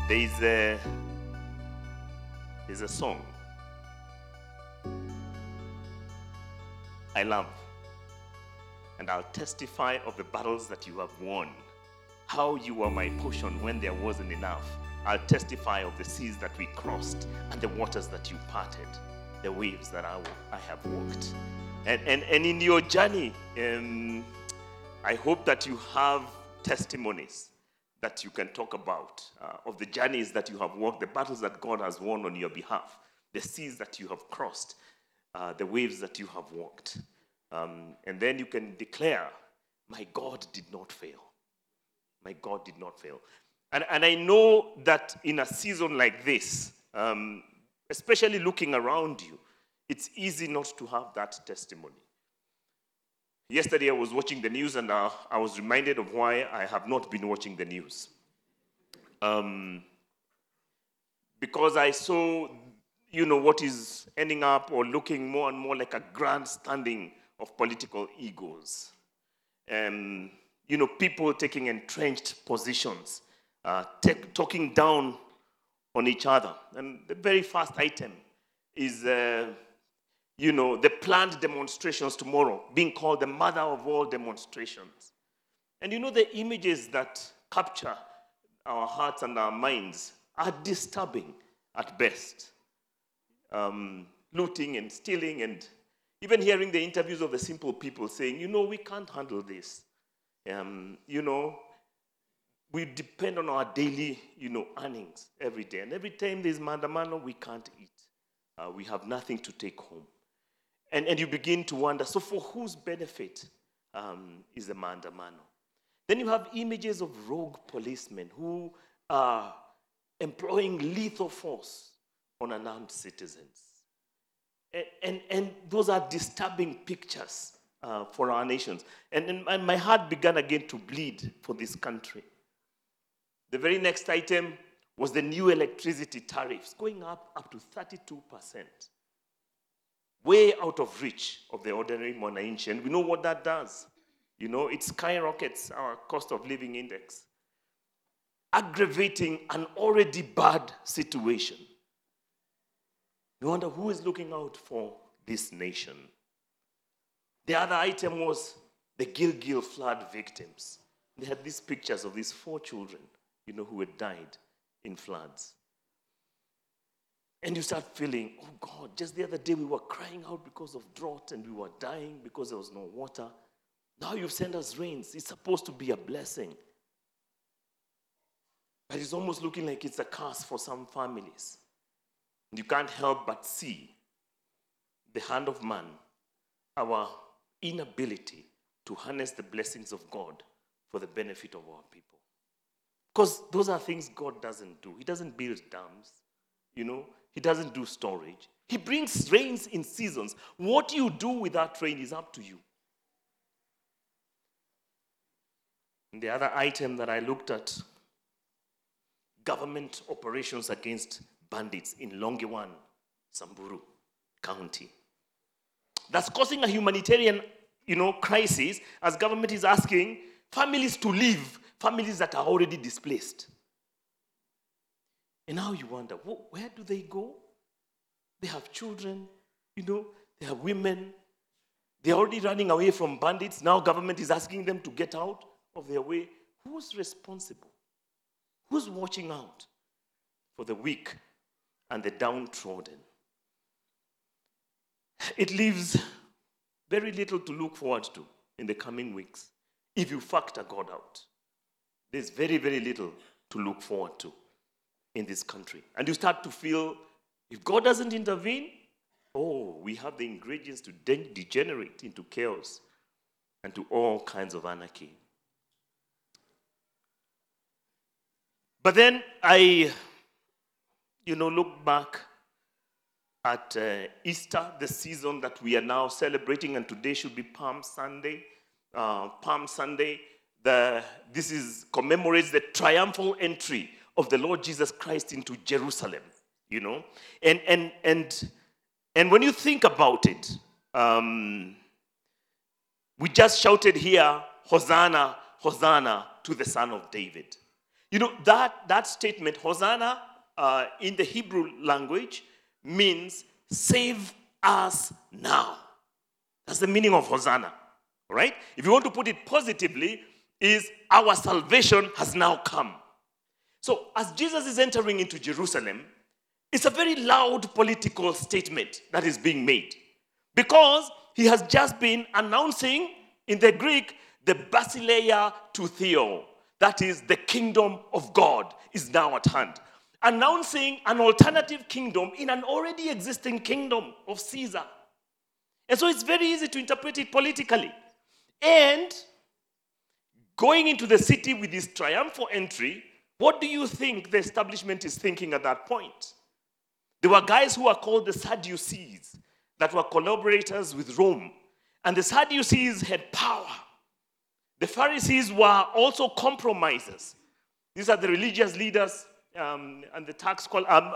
There's a song I love, and I'll testify of the battles that you have won, how you were my portion when there wasn't enough. I'll testify of the seas that we crossed and the waters that you parted, the waves that I have walked. And in your journey, I hope that you have testimonies that you can talk about of the journeys that you have walked, the battles that God has won on your behalf, the seas that you have crossed, the waves that you have walked. And then you can declare, my God did not fail. My God did not fail. And I know that in a season like this, especially looking around you, it's easy not to have that testimony. Yesterday I was watching the news and I was reminded of why I have not been watching the news. Because I saw, what is ending up or looking more and more like a grandstanding of political egos. People taking entrenched positions, talking down on each other. And the very first item is, the planned demonstrations tomorrow, being called the mother of all demonstrations. And the images that capture our hearts and our minds are disturbing at best. Looting and stealing, and even hearing the interviews of the simple people saying, we can't handle this. We depend on our daily, earnings every day. And every time there's maandamano, we can't eat. We have nothing to take home. And you begin to wonder, so for whose benefit is the maandamano? Then you have images of rogue policemen who are employing lethal force on unarmed citizens. And those are disturbing pictures for our nations. And my heart began again to bleed for this country. The very next item was the new electricity tariffs going up to 32%. Way out of reach of the ordinary Mwananchi. And we know what that does. It skyrockets our cost of living index, aggravating an already bad situation. You wonder who is looking out for this nation. The other item was the Gilgil flood victims. They had these pictures of these 4 children, who had died in floods. And you start feeling, oh God, just the other day we were crying out because of drought and we were dying because there was no water. Now you've sent us rains. It's supposed to be a blessing. But it's almost looking like it's a curse for some families. And you can't help but see the hand of man, our inability to harness the blessings of God for the benefit of our people. Because those are things God doesn't do. He doesn't build dams, He doesn't do storage. He brings rains in seasons. What you do with that rain is up to you. And the other item that I looked at, government operations against bandits in Longewan, Samburu County. That's causing a humanitarian, crisis as government is asking families to leave, families that are already displaced. And now you wonder, where do they go? They have children, they have women. They're already running away from bandits. Now government is asking them to get out of their way. Who's responsible? Who's watching out for the weak and the downtrodden? It leaves very little to look forward to in the coming weeks. If you factor God out, there's very, very little to look forward to in this country. And you start to feel, if God doesn't intervene, we have the ingredients to degenerate into chaos and to all kinds of anarchy. But then I, look back at Easter, the season that we are now celebrating, and today should be Palm Sunday. Palm Sunday, this commemorates the triumphal entry of the Lord Jesus Christ into Jerusalem, And when you think about it, we just shouted here, Hosanna, Hosanna to the Son of David. You know, that statement, Hosanna, in the Hebrew language, means save us now. That's the meaning of Hosanna. All right? If you want to put it positively, is our salvation has now come. So as Jesus is entering into Jerusalem, it's a very loud political statement that is being made. Because he has just been announcing, in the Greek, the Basileia to Theo. That is, the kingdom of God is now at hand. Announcing an alternative kingdom in an already existing kingdom of Caesar. And so it's very easy to interpret it politically. And going into the city with this triumphal entry, what do you think the establishment is thinking at that point? There were guys who were called the Sadducees that were collaborators with Rome. And the Sadducees had power. The Pharisees were also compromisers. These are the religious leaders and the tax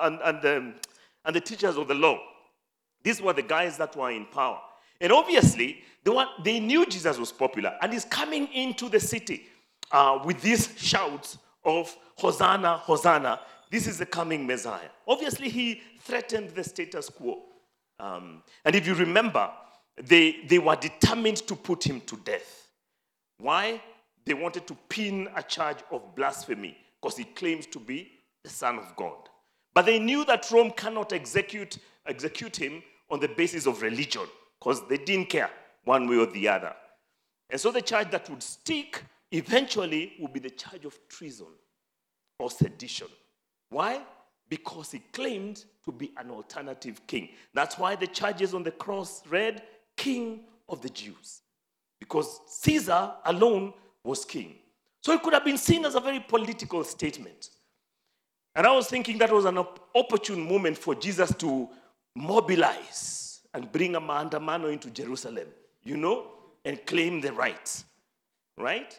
and the teachers of the law. These were the guys that were in power. And obviously, they knew Jesus was popular. And he's coming into the city with these shouts of Hosanna, Hosanna. This is the coming Messiah. Obviously, he threatened the status quo. And if you remember, they were determined to put him to death. Why? They wanted to pin a charge of blasphemy because he claims to be the Son of God. But they knew that Rome cannot execute him on the basis of religion because they didn't care one way or the other. And so the charge that would stick eventually would be the charge of treason or sedition. Why? Because he claimed to be an alternative king. That's why the charges on the cross read, King of the Jews. Because Caesar alone was king. So it could have been seen as a very political statement. And I was thinking that was an opportune moment for Jesus to mobilize and bring a maandamano into Jerusalem, and claim the rights, right?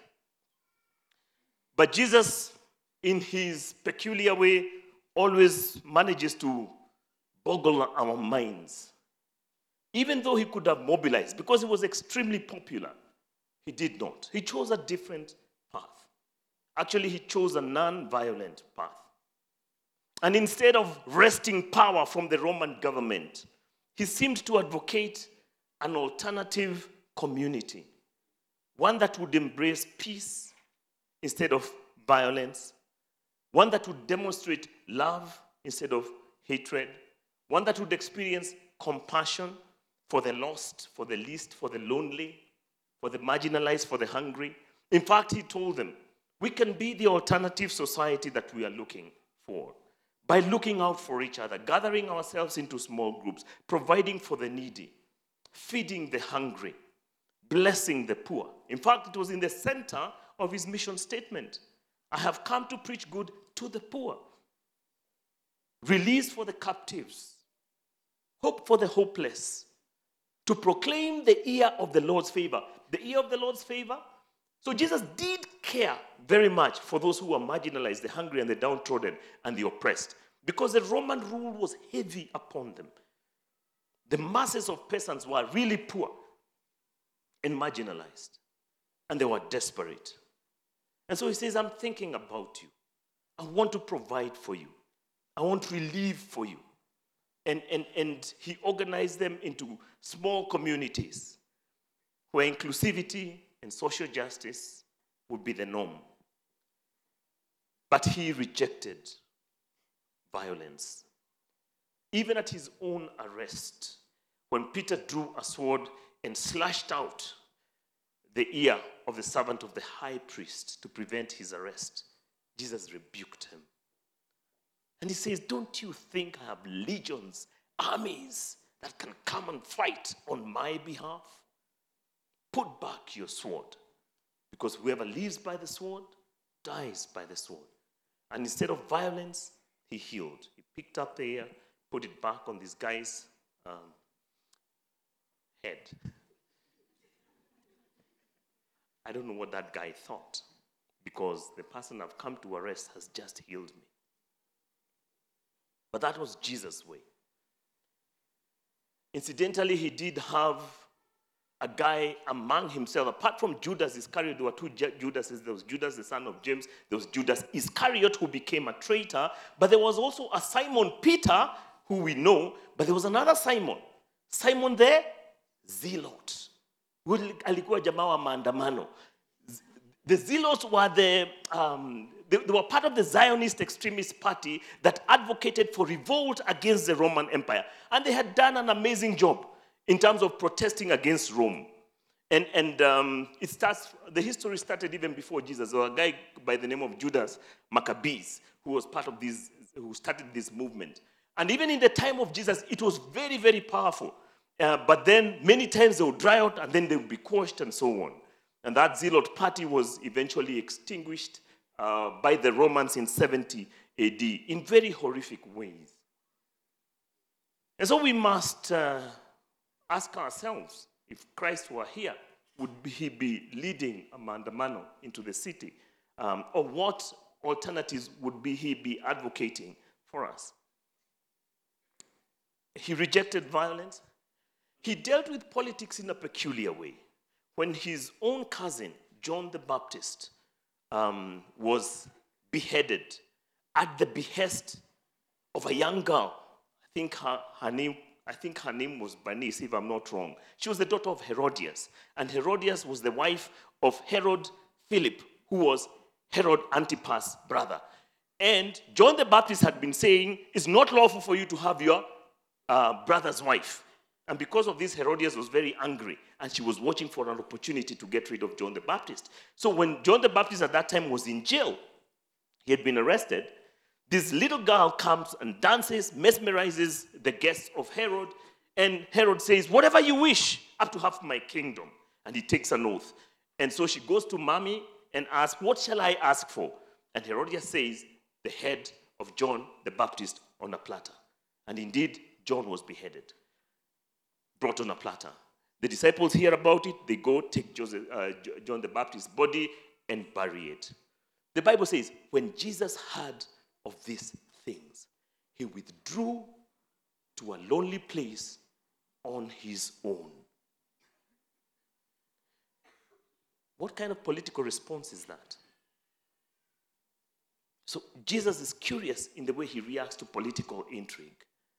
But Jesus, in his peculiar way, always manages to boggle our minds. Even though he could have mobilized, because he was extremely popular, he did not. He chose a different path. Actually, he chose a non-violent path. And instead of wresting power from the Roman government, he seemed to advocate an alternative community, one that would embrace peace instead of violence, one that would demonstrate love instead of hatred, one that would experience compassion for the lost, for the least, for the lonely, for the marginalized, for the hungry. In fact, he told them, we can be the alternative society that we are looking for by looking out for each other, gathering ourselves into small groups, providing for the needy, feeding the hungry, blessing the poor. In fact, it was in the center of his mission statement. I have come to preach good to the poor, release for the captives, hope for the hopeless, to proclaim the year of the Lord's favor. The year of the Lord's favor? So Jesus did care very much for those who were marginalized, the hungry and the downtrodden and the oppressed, because the Roman rule was heavy upon them. The masses of peasants were really poor and marginalized, and they were desperate. And so he says, I'm thinking about you. I want to provide for you. I want relief for you. And he organized them into small communities where inclusivity and social justice would be the norm. But he rejected violence. Even at his own arrest, when Peter drew a sword and slashed out the ear of the servant of the high priest to prevent his arrest, Jesus rebuked him. And he says, don't you think I have legions, armies that can come and fight on my behalf? Put back your sword, because whoever lives by the sword dies by the sword. And instead of violence, he healed. He picked up the ear, put it back on this guy's head. I don't know what that guy thought, because the person I've come to arrest has just healed me. But that was Jesus' way. Incidentally, he did have a guy among himself. Apart from Judas Iscariot, there were two Judases. There was Judas, the son of James. There was Judas Iscariot, who became a traitor. But there was also a Simon Peter, who we know. But there was another Simon. Simon the Zealot. Alikuwa jamaa wa maandamano. The Zealots were they were part of the Zionist extremist party that advocated for revolt against the Roman Empire. And they had done an amazing job in terms of protesting against Rome. And the history started even before Jesus. There was a guy by the name of Judas Maccabees who was part of this, who started this movement. And even in the time of Jesus, it was very, very powerful. But then many times they would dry out and then they would be quashed and so on. And that Zealot party was eventually extinguished by the Romans in 70 AD in very horrific ways. And so we must ask ourselves, if Christ were here, would he be leading a maandamano into the city? Or what alternatives would he be advocating for us? He rejected violence. He dealt with politics in a peculiar way. When his own cousin, John the Baptist, was beheaded at the behest of a young girl, I think her name was Bernice, if I'm not wrong. She was the daughter of Herodias, and Herodias was the wife of Herod Philip, who was Herod Antipas' brother. And John the Baptist had been saying, it's not lawful for you to have your brother's wife. And because of this, Herodias was very angry, and she was watching for an opportunity to get rid of John the Baptist. So when John the Baptist at that time was in jail, he had been arrested, this little girl comes and dances, mesmerizes the guests of Herod, and Herod says, whatever you wish, up to half my kingdom. And he takes an oath. And so she goes to mommy and asks, what shall I ask for? And Herodias says, the head of John the Baptist on a platter. And indeed, John was beheaded, brought on a platter. The disciples hear about it. They go take John the Baptist's body and bury it. The Bible says, when Jesus heard of these things, he withdrew to a lonely place on his own. What kind of political response is that? So Jesus is curious in the way he reacts to political intrigue.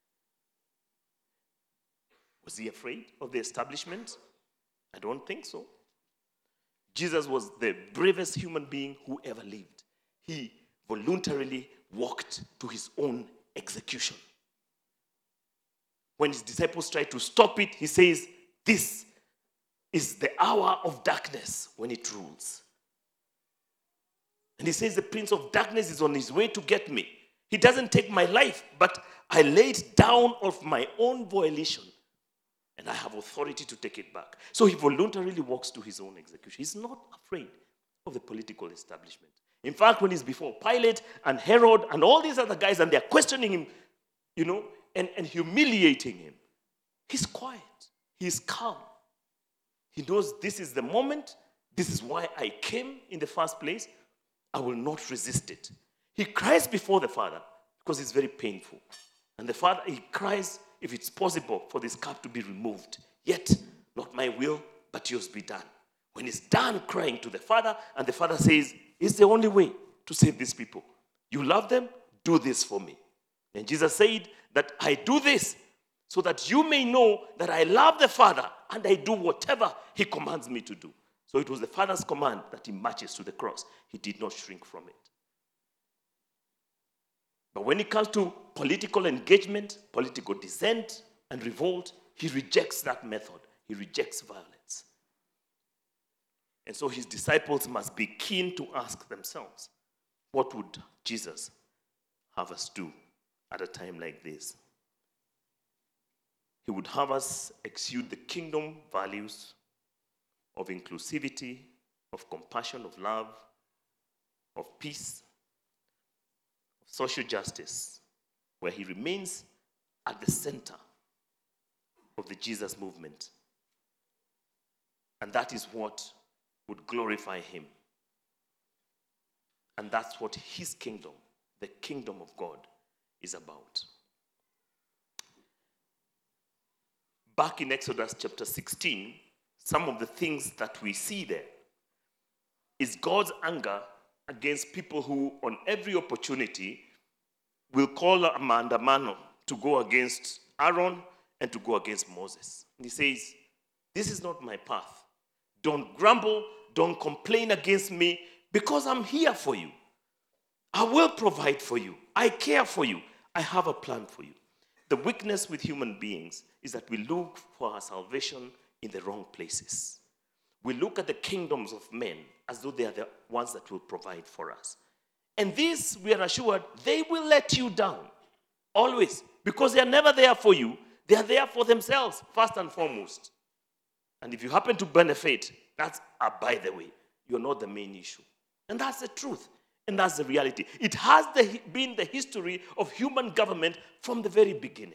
Was he afraid of the establishment? I don't think so. Jesus was the bravest human being who ever lived. He voluntarily walked to his own execution. When his disciples tried to stop it, he says, this is the hour of darkness when it rules. And he says the prince of darkness is on his way to get me. He doesn't take my life, but I lay it down of my own volition. And I have authority to take it back. So he voluntarily walks to his own execution. He's not afraid of the political establishment. In fact, when he's before Pilate and Herod and all these other guys, and they're questioning him, and humiliating him, he's quiet. He's calm. He knows this is the moment. This is why I came in the first place. I will not resist it. He cries before the Father because it's very painful. And the Father, he cries, if it's possible for this cup to be removed. Yet, not my will, but yours be done. When he's done crying to the Father, and the Father says, it's the only way to save these people. You love them? Do this for me. And Jesus said that I do this so that you may know that I love the Father and I do whatever he commands me to do. So it was the Father's command that he marches to the cross. He did not shrink from it. But when it comes to political engagement, political dissent, and revolt, he rejects that method. He rejects violence. And so his disciples must be keen to ask themselves, what would Jesus have us do at a time like this? He would have us exude the kingdom values of inclusivity, of compassion, of love, of peace, of social justice, where he remains at the center of the Jesus movement. And that is what would glorify him. And that's what his kingdom, the kingdom of God, is about. Back in Exodus chapter 16, some of the things that we see there is God's anger against people who, on every opportunity, will call Amanda Mano to go against Aaron and to go against Moses. And he says, this is not my path. Don't grumble, don't complain against me, because I'm here for you. I will provide for you. I care for you. I have a plan for you. The weakness with human beings is that we look for our salvation in the wrong places. We look at the kingdoms of men as though they are the ones that will provide for us. And this, we are assured, they will let you down. Always. Because they are never there for you. They are there for themselves, first and foremost. And if you happen to benefit, that's by the way. You're not the main issue. And that's the truth. And that's the reality. It has been the history of human government from the very beginning.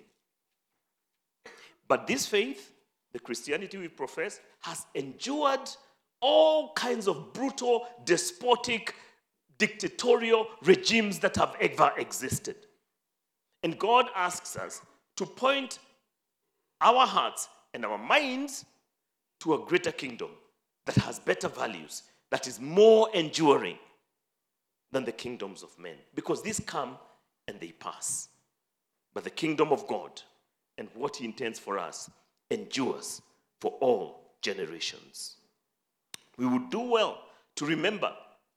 But this faith, the Christianity we profess, has endured all kinds of brutal, despotic, dictatorial regimes that have ever existed. And God asks us to point our hearts and our minds to a greater kingdom that has better values, that is more enduring than the kingdoms of men. Because these come and they pass. But the kingdom of God and what he intends for us endures for all generations. We would do well to remember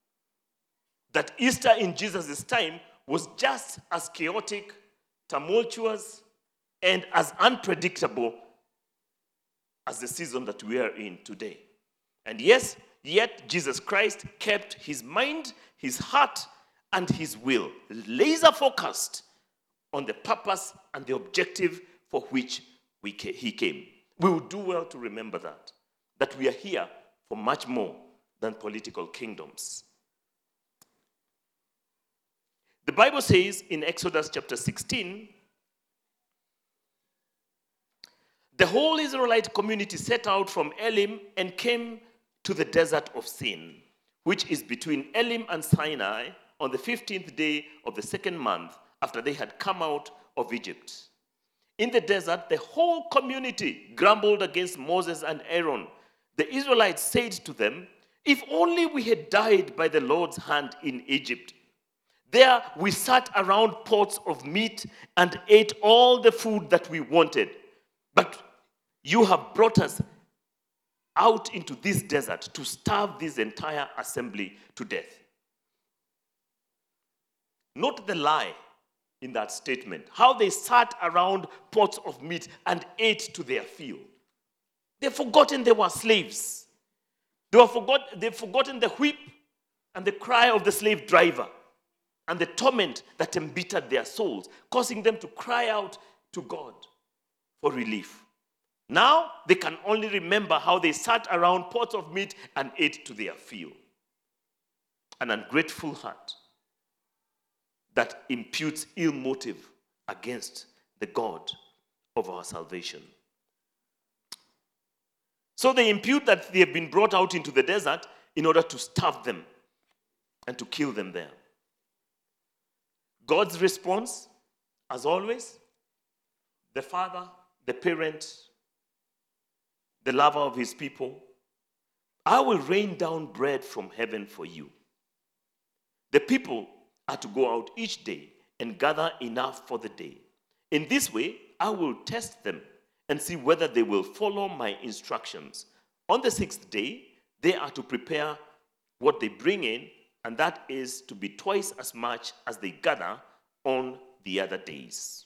that Easter in Jesus' time was just as chaotic, tumultuous, and as unpredictable as the season that we are in today. And yes, yet Jesus Christ kept his mind, his heart, and his will laser focused on the purpose and the objective for which he came. We would do well to remember that we are here for much more than political kingdoms. The Bible says in Exodus chapter 16, the whole Israelite community set out from Elim and came to the desert of Sin, which is between Elim and Sinai, on the 15th day of the second month after they had come out of Egypt. In the desert, the whole community grumbled against Moses and Aaron. The Israelites said to them, "If only we had died by the Lord's hand in Egypt. There we sat around pots of meat and ate all the food that we wanted. But you have brought us out into this desert to starve this entire assembly to death." Note the lie in that statement. How they sat around pots of meat and ate to their fill. They've forgotten they were slaves. They've forgotten the whip and the cry of the slave driver and the torment that embittered their souls, causing them to cry out to God for relief. Now they can only remember how they sat around pots of meat and ate to their fill. An ungrateful heart that imputes ill motive against the God of our salvation. So they impute that they have been brought out into the desert in order to starve them and to kill them there. God's response, as always, the father, the parent, the lover of his people, "I will rain down bread from heaven for you. The people are to go out each day and gather enough for the day. In this way, I will test them and see whether they will follow my instructions. On the 6th day, they are to prepare what they bring in, and that is to be twice as much as they gather on the other days."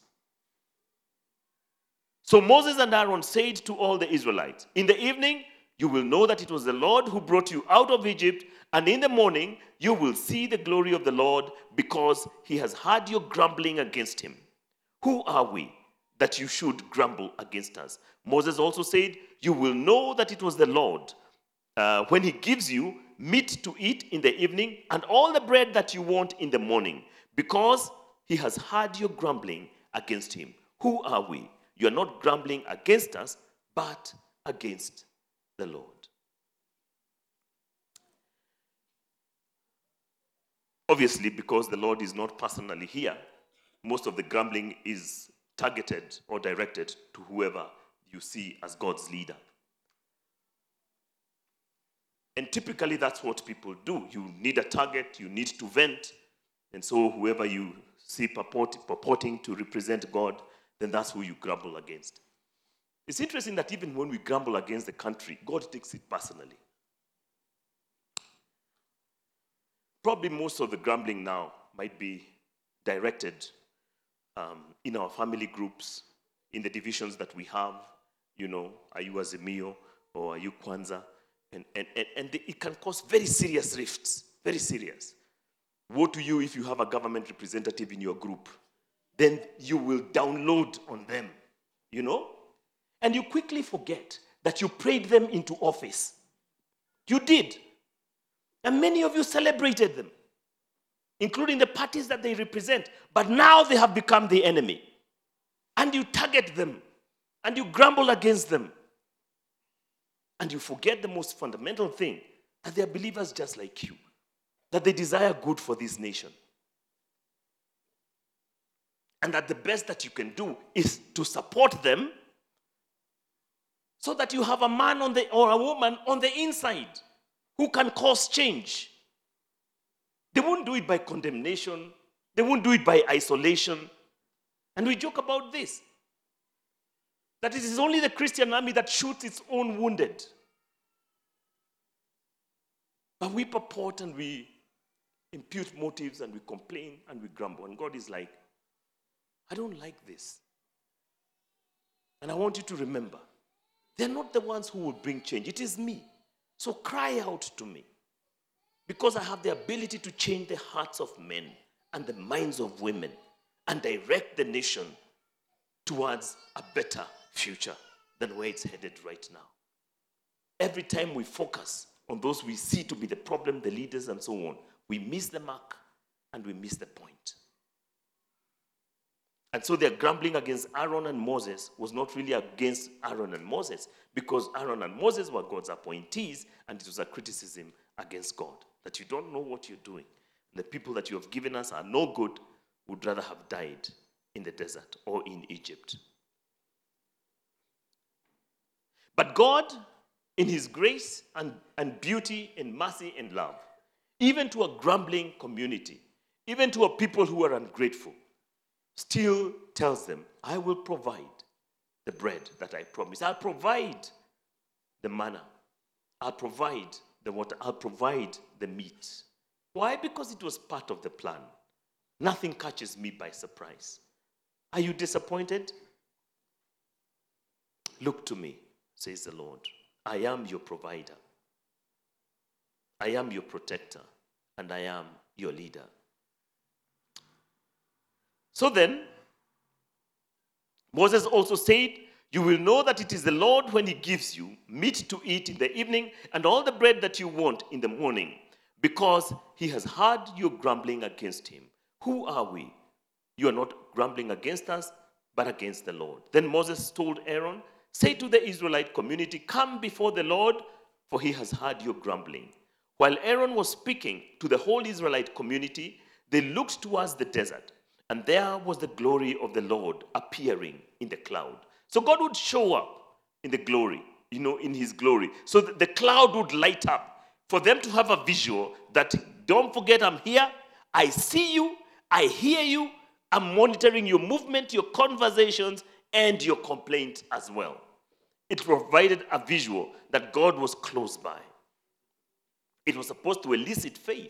So Moses and Aaron said to all the Israelites, "In the evening, you will know that it was the Lord who brought you out of Egypt, and in the morning, you will see the glory of the Lord, because he has heard your grumbling against him. Who are we that you should grumble against us?" Moses also said, "You will know that it was the Lord when he gives you meat to eat in the evening and all the bread that you want in the morning, because he has heard your grumbling against him. Who are we? You are not grumbling against us, but against the Lord." Obviously, because the Lord is not personally here, most of the grumbling is targeted or directed to whoever you see as God's leader. And typically that's what people do. You need a target, you need to vent. And so whoever you see purporting to represent God, then that's who you grumble against. It's interesting that even when we grumble against the country, God takes it personally. Probably most of the grumbling now might be directed in our family groups, in the divisions that we have. You know, are you Azimio or are you Kwanzaa? And it can cause very serious rifts, very serious. Woe to you if you have a government representative in your group. Then you will download on them, you know? And you quickly forget that you prayed them into office. You did. And many of you celebrated them, including the parties that they represent. But now they have become the enemy. And you target them. And you grumble against them. And you forget the most fundamental thing, that they are believers just like you. That they desire good for this nation. And that the best that you can do is to support them so that you have a man or a woman on the inside who can cause change. They won't do it by condemnation. They won't do it by isolation. And we joke about this. That it is only the Christian army that shoots its own wounded. But we purport and we impute motives and we complain and we grumble. And God is like, I don't like this. And I want you to remember, they're not the ones who will bring change. It is me. So cry out to me. Because I have the ability to change the hearts of men and the minds of women and direct the nation towards a better future than where it's headed right now. Every time we focus on those we see to be the problem, the leaders and so on, we miss the mark and we miss the point. And so their grumbling against Aaron and Moses was not really against Aaron and Moses, because Aaron and Moses were God's appointees, and it was a criticism against God, that you don't know what you're doing. The people that you have given us are no good, would rather have died in the desert or in Egypt. But God, in his grace and beauty and mercy and love, even to a grumbling community, even to a people who are ungrateful, still tells them, I will provide the bread that I promised. I'll provide the manna. I'll provide the water. I'll provide the meat. Why? Because it was part of the plan. Nothing catches me by surprise. Are you disappointed? Look to me, says the Lord. I am your provider. I am your protector. And I am your leader. So then, Moses also said, you will know that it is the Lord when he gives you meat to eat in the evening and all the bread that you want in the morning, because he has heard your grumbling against him. Who are we? You are not grumbling against us, but against the Lord. Then Moses told Aaron, say to the Israelite community, come before the Lord, for he has heard your grumbling. While Aaron was speaking to the whole Israelite community, they looked towards the desert. And there was the glory of the Lord appearing in the cloud. So God would show up in the glory, in his glory. So the cloud would light up for them to have a visual that, don't forget, I'm here, I see you, I hear you, I'm monitoring your movement, your conversations, and your complaint as well. It provided a visual that God was close by. It was supposed to elicit faith.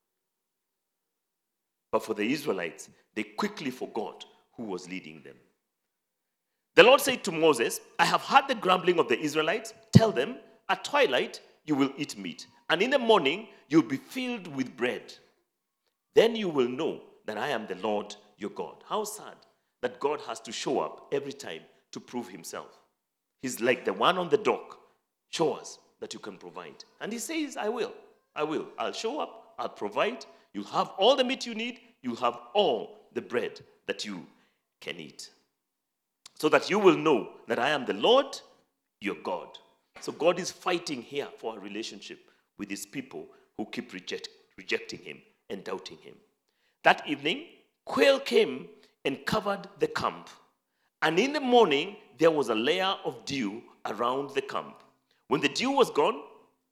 But for the Israelites, they quickly forgot who was leading them. The Lord said to Moses, I have heard the grumbling of the Israelites. Tell them, at twilight you will eat meat, and in the morning you'll be filled with bread. Then you will know that I am the Lord your God. How sad that God has to show up every time to prove himself. He's like the one on the dock. Show us that you can provide. And he says, I will. I'll show up. I'll provide. You'll have all the meat you need. You'll have all the bread that you can eat. So that you will know that I am the Lord, your God. So God is fighting here for a relationship with his people who keep rejecting him and doubting him. That evening, quail came and covered the camp. And in the morning, there was a layer of dew around the camp. When the dew was gone,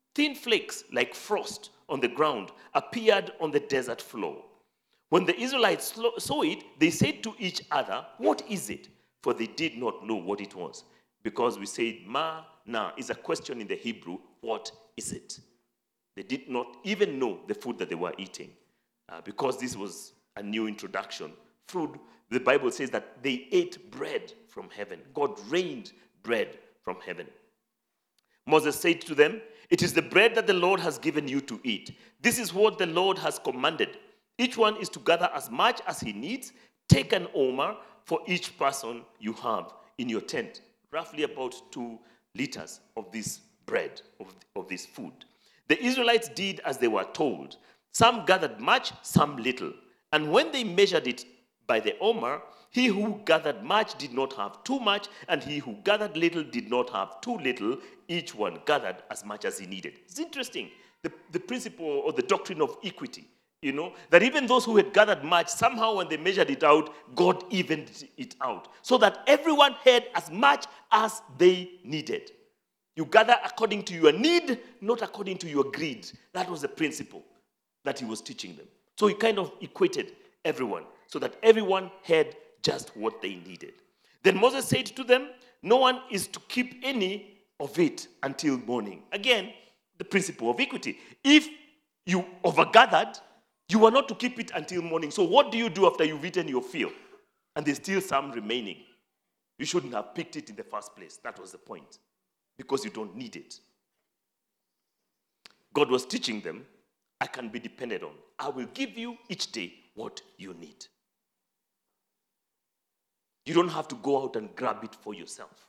Thin flakes like frost on the ground appeared on the desert floor. When the Israelites saw it, they said to each other, "What is it?" For they did not know what it was. Because we said, "Ma-na" is a question in the Hebrew, what is it? They did not even know the food that they were eating. Because this was a new introduction. Food, the Bible says that they ate bread from heaven. God rained bread from heaven. Moses said to them, "It is the bread that the Lord has given you to eat. This is what the Lord has commanded. Each one is to gather as much as he needs. Take an omer for each person you have in your tent." Roughly about 2 liters of this bread, of this food. The Israelites did as they were told. Some gathered much, some little. And when they measured it by the omer, he who gathered much did not have too much, and he who gathered little did not have too little. Each one gathered as much as he needed. It's interesting, the principle or the doctrine of equity. That even those who had gathered much, somehow when they measured it out, God evened it out. So that everyone had as much as they needed. You gather according to your need, not according to your greed. That was the principle that he was teaching them. So he kind of equated everyone, so that everyone had just what they needed. Then Moses said to them, "No one is to keep any of it until morning." Again, the principle of equity. If you overgathered, you are not to keep it until morning. So what do you do after you've eaten your fill? And there's still some remaining. You shouldn't have picked it in the first place. That was the point. Because you don't need it. God was teaching them, I can be depended on. I will give you each day what you need. You don't have to go out and grab it for yourself.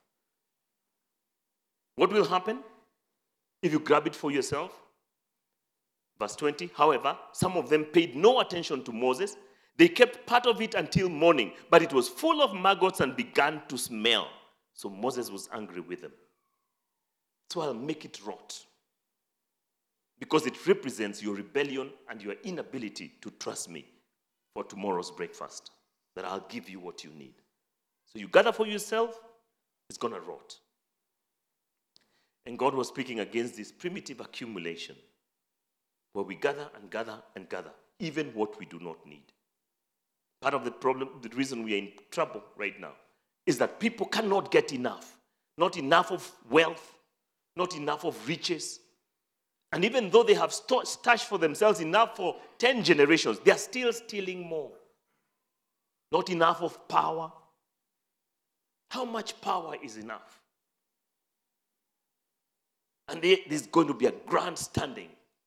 What will happen if you grab it for yourself? Verse 20, however, some of them paid no attention to Moses. They kept part of it until morning, but it was full of maggots and began to smell. So Moses was angry with them. So I'll make it rot. Because it represents your rebellion and your inability to trust me for tomorrow's breakfast. That I'll give you what you need. So you gather for yourself, it's going to rot. And God was speaking against this primitive accumulation, where we gather and gather and gather, even what we do not need. Part of the problem, the reason we are in trouble right now, is that people cannot get enough. Not enough of wealth, not enough of riches. And even though they have stashed for themselves enough for 10 generations, they are still stealing more. Not enough of power. How much power is enough? And there's going to be a grandstanding.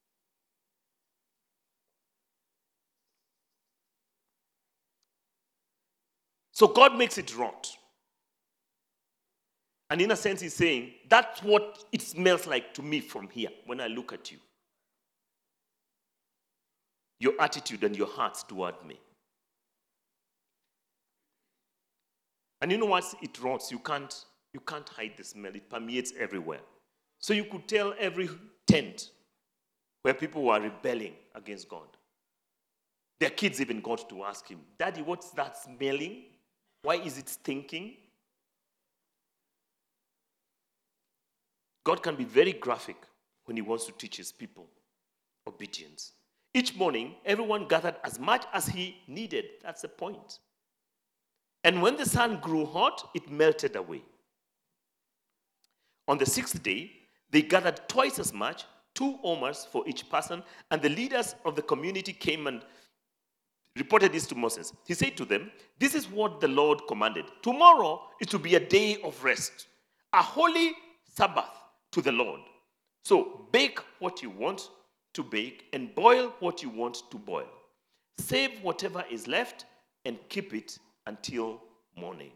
So God makes it rot. And in a sense, he's saying, that's what it smells like to me from here when I look at you. Your attitude and your hearts toward me. And you know what? It rots. You can't hide the smell. It permeates everywhere. So you could tell every tent where people were rebelling against God. Their kids even got to ask him, "Daddy, what's that smelling? Why is it stinking?" God can be very graphic when he wants to teach his people obedience. Each morning, everyone gathered as much as he needed. That's the point. And when the sun grew hot, it melted away. On the 6th day, they gathered twice as much, 2 omers for each person, and the leaders of the community came and reported this to Moses. He said to them, "This is what the Lord commanded. Tomorrow is to be a day of rest, a holy Sabbath to the Lord. So bake what you want to bake and boil what you want to boil. Save whatever is left and keep it until morning."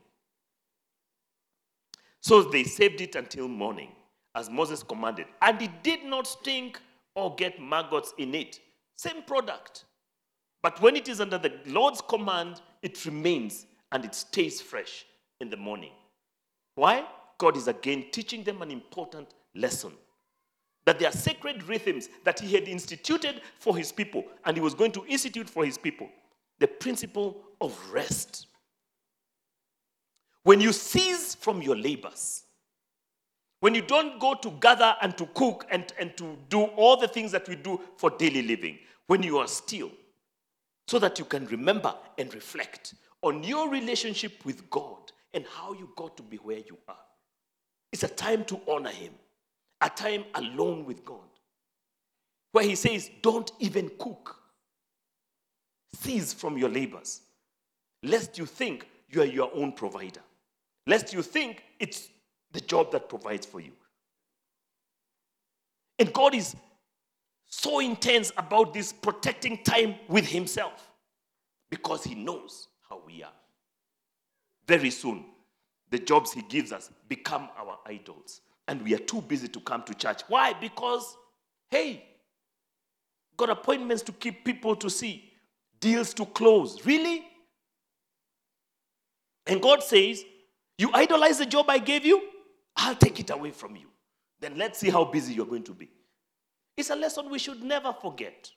So they saved it until morning, as Moses commanded. And it did not stink or get maggots in it. Same product. But when it is under the Lord's command, it remains and it stays fresh in the morning. Why? God is again teaching them an important lesson. That there are sacred rhythms that he had instituted for his people, and he was going to institute for his people. The principle of rest. When you cease from your labors, When you don't go to gather and to cook and to do all the things that we do for daily living. When you are still, so that you can remember and reflect on your relationship with God and how you got to be where you are. It's a time to honor him, a time alone with God, where he says, don't even cook. Cease from your labors, lest you think you are your own provider, lest you think it's the job that provides for you. And God is so intense about this protecting time with himself because he knows how we are. Very soon, the jobs he gives us become our idols. And we are too busy to come to church. Why? Because, hey, got appointments to keep people to see, deals to close. Really? And God says, you idolize the job I gave you? I'll take it away from you. Then let's see how busy you're going to be. It's a lesson we should never forget.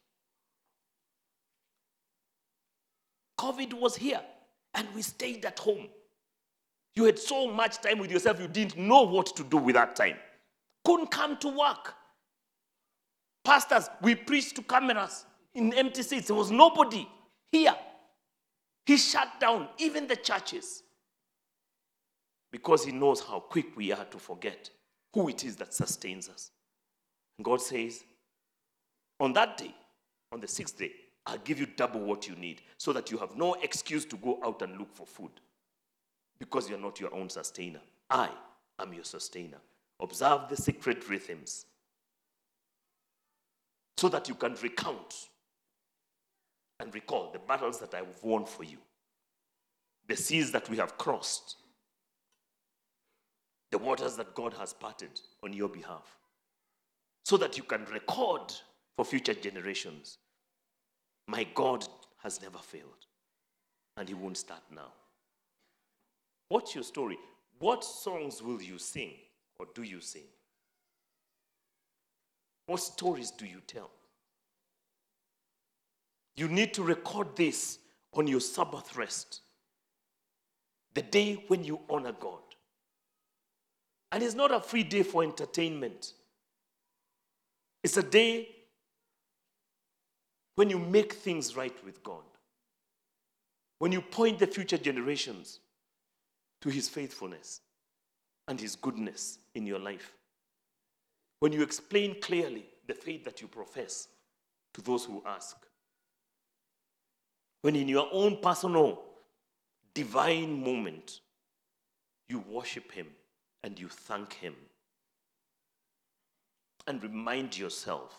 COVID was here, and we stayed at home. You had so much time with yourself, you didn't know what to do with that time. Couldn't come to work. Pastors, we preached to cameras in empty seats. There was nobody here. He shut down even the churches because he knows how quick we are to forget who it is that sustains us. And God says, on that day, on the 6th day, I'll give you double what you need so that you have no excuse to go out and look for food because you're not your own sustainer. I am your sustainer. Observe the sacred rhythms so that you can recount and recall the battles that I've won for you, the seas that we have crossed, the waters that God has parted on your behalf, so that you can record for future generations. My God has never failed, and he won't start now. What's your story? What songs will you sing, or do you sing? What stories do you tell? You need to record this on your Sabbath rest, the day when you honor God. And it's not a free day for entertainment. It's a day when you make things right with God. When you point the future generations to his faithfulness and his goodness in your life. When you explain clearly the faith that you profess to those who ask. When in your own personal divine moment, you worship him and you thank him. And remind yourself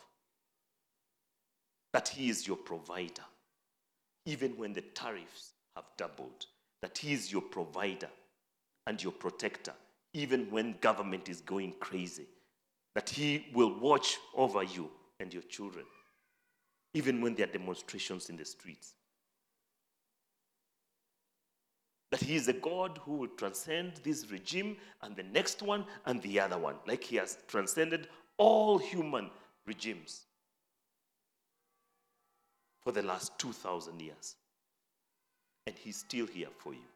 that he is your provider. Even when the tariffs have doubled, that he is your provider and your protector. Even when government is going crazy, that he will watch over you and your children. Even when there are demonstrations in the streets. That he is a God who will transcend this regime and the next one and the other one, like he has transcended all human regimes for the last 2,000 years. And he's still here for you.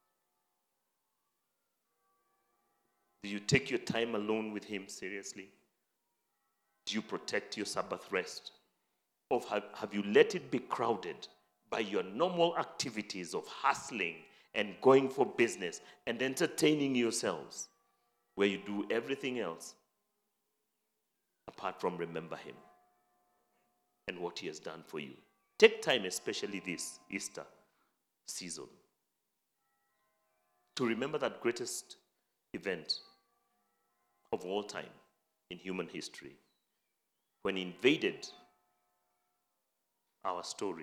Do you take your time alone with him seriously? Do you protect your Sabbath rest? Or have you let it be crowded by your normal activities of hustling and going for business and entertaining yourselves, where you do everything else apart from remember him and what he has done for you? Take time, especially this Easter season, to remember that greatest event of all time in human history, when he invaded our story,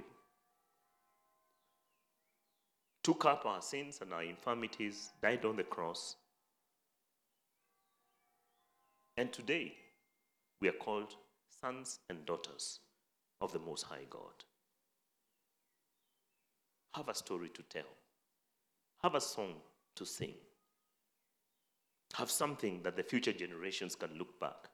took up our sins and our infirmities, died on the cross. And today, we are called sons and daughters of the Most High God. Have a story to tell. Have a song to sing. Have something that the future generations can look back.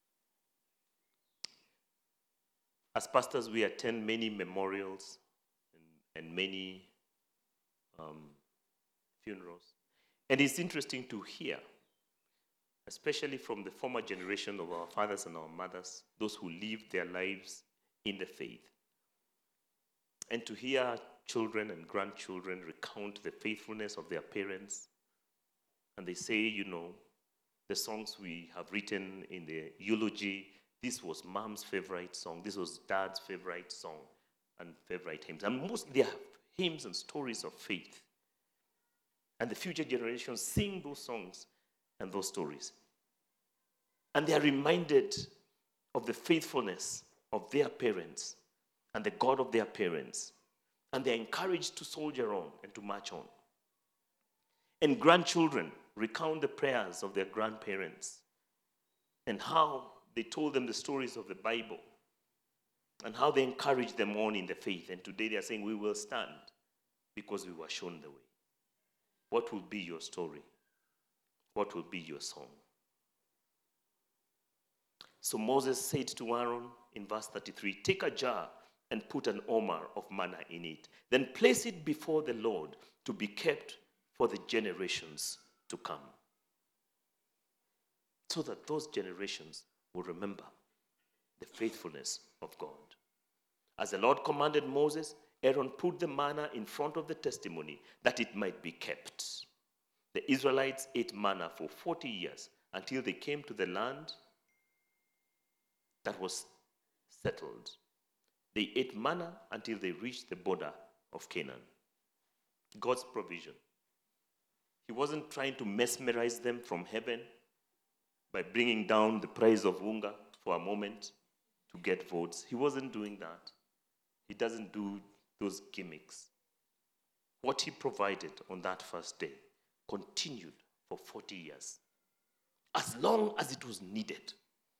As pastors, we attend many memorials and many funerals. And it's interesting to hear especially from the former generation of our fathers and our mothers, those who lived their lives in the faith. And to hear children and grandchildren recount the faithfulness of their parents, and they say, the songs we have written in the eulogy, this was mom's favorite song, this was dad's favorite song and favorite hymns. And mostly they have hymns and stories of faith. And the future generations sing those songs and those stories. And they are reminded of the faithfulness of their parents and the God of their parents. And they are encouraged to soldier on and to march on. And grandchildren recount the prayers of their grandparents and how they told them the stories of the Bible and how they encouraged them on in the faith. And today they are saying, we will stand because we were shown the way. What will be your story? What will be your song? So Moses said to Aaron in verse 33, take a jar and put an omer of manna in it. Then place it before the Lord to be kept for the generations to come. So that those generations will remember the faithfulness of God. As the Lord commanded Moses, Aaron put the manna in front of the testimony that it might be kept. The Israelites ate manna for 40 years until they came to the land that was settled. They ate manna until they reached the border of Canaan. God's provision. He wasn't trying to mesmerize them from heaven by bringing down the price of unga for a moment to get votes. He wasn't doing that. He doesn't do those gimmicks. What he provided on that first day continued for 40 years, as long as it was needed.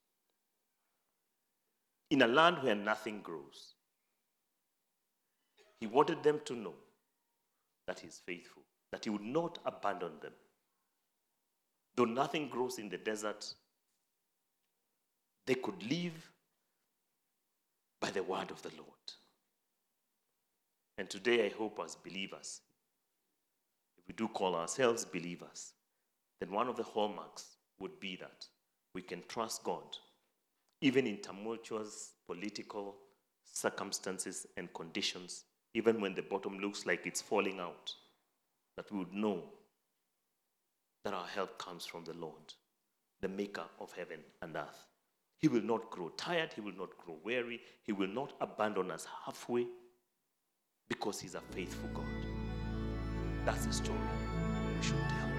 In a land where nothing grows, he wanted them to know that he's faithful, that he would not abandon them. Though nothing grows in the desert, they could live by the word of the Lord. And today I hope as believers, if we do call ourselves believers, then one of the hallmarks would be that we can trust God even in tumultuous political circumstances and conditions, even when the bottom looks like it's falling out, that we would know that our help comes from the Lord, the maker of heaven and earth. He will not grow tired. He will not grow weary. He will not abandon us halfway because he's a faithful God. That's the story we should tell.